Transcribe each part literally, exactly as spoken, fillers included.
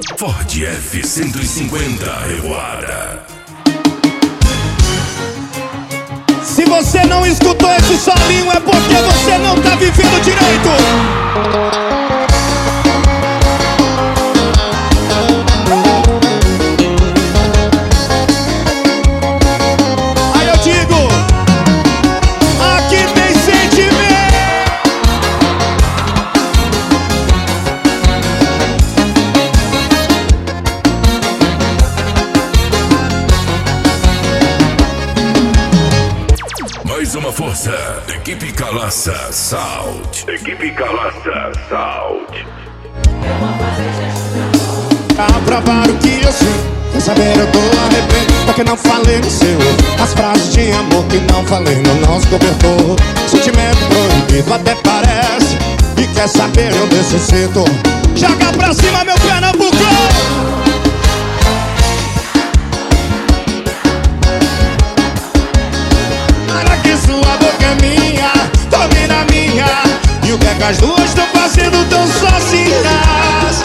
Ford F cento e cinquenta Revoada. Se você não escutou esse solinho é porque você não tá vivendo direito. Aí eu digo, aqui tem sentimento. Mais uma força, Equipe Calaça Sound. Equipe Calaça Sound. Pra provar o que eu sei, quer saber eu tô arrependido porque não falei no seu. As frases de amor que não falei no nosso cobertor. Sentimento proibido até parece. E quer saber eu necessito. Joga pra cima meu Pernambuco. Sua boca é minha, domina a minha. E o que é que as duas estão fazendo tão sozinhas?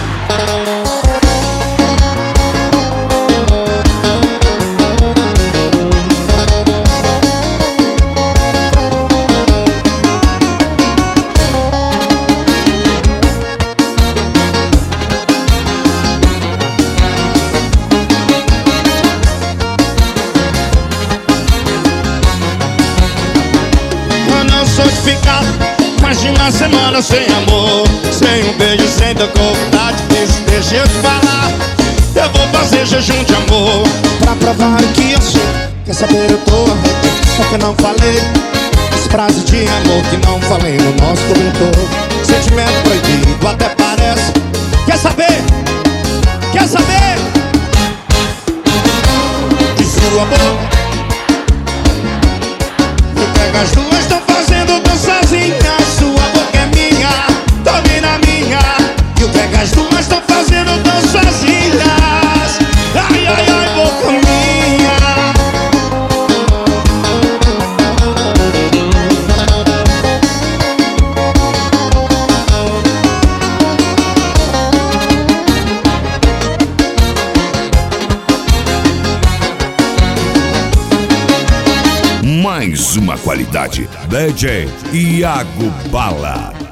Ficar mais de uma semana sem amor, sem um beijo, sem tranquilidade. Deixa eu te falar, eu vou fazer jejum de amor pra provar o que eu sou. Quer saber, eu tô arrependido porque não falei as frases de amor que não falei no nosso cobertor. Sentimento proibido até parece. Quer saber? Quer saber? De sua boca. O que é que as duas estão fazendo tão sozinhas? Sua boca é minha, domina a minha. E o que é que as duas estão fazendo tão sozinhas? Ai, ai, ai, boca minha. Mais uma qualidade, D J Iago Bala.